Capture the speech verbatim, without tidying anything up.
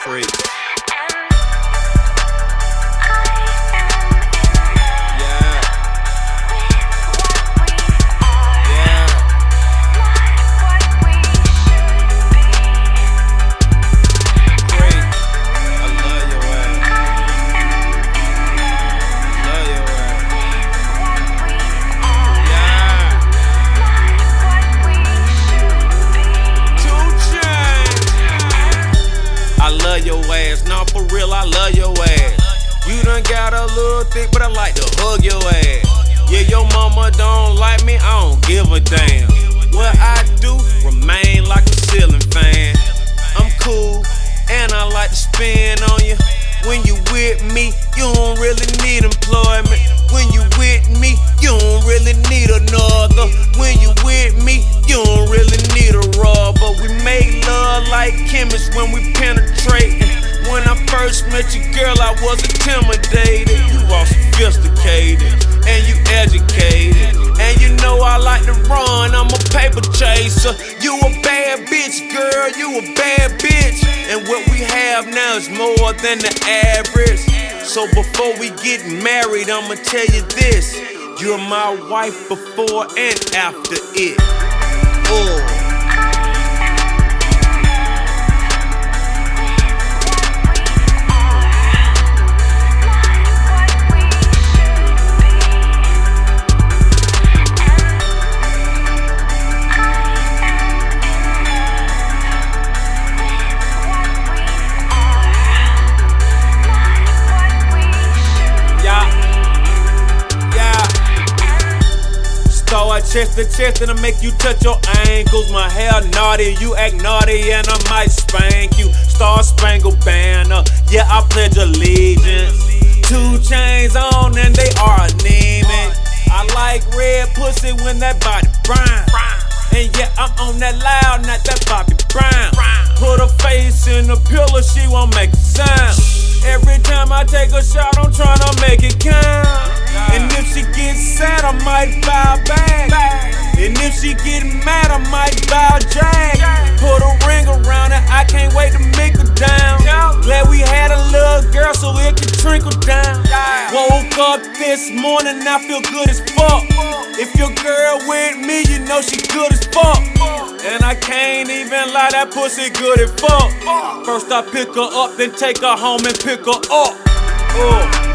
Freak. Your ass, nah, for real, I love your ass. You done got a little thick, but I like to hug your ass. Yeah, your mama don't like me, I don't give a damn. What I do, remain like a ceiling fan. I'm cool, and I like to spin on you. When you with me, you don't really need employment. When you with me, you don't really need another. When you with me, you don't really need a rubber. We make love like chemists when we penetrate. When I first met you, girl, I was intimidated. You all sophisticated, and you educated. And you know I like to run, I'm a paper chaser. You a bad bitch, girl, you a bad bitch. And what we have now is more than the average. So before we get married, I'ma tell you this: you're my wife before and after it. Oh. Chest to chest and I make you touch your ankles. My hair naughty, you act naughty and I might spank you. Star Spangled Banner, yeah, I pledge allegiance. Two chains on and they are anemic. I like red pussy when that body brown. And yeah, I'm on that loud, not that Bobby Brown. Put her face in the pillow, she won't make a sound. Every time I take a shot, I'm tryna make it count. And if she gets sad, I might bow back. And if she get mad, I might bow drag. Put a ring around it, I can't wait to make her down. Glad we had a little girl so it can trickle down. Woke up this morning, I feel good as fuck. If your girl with me, you know she good as fuck. And I can't even lie, that pussy good as fuck. First I pick her up, then take her home and pick her up. Uh.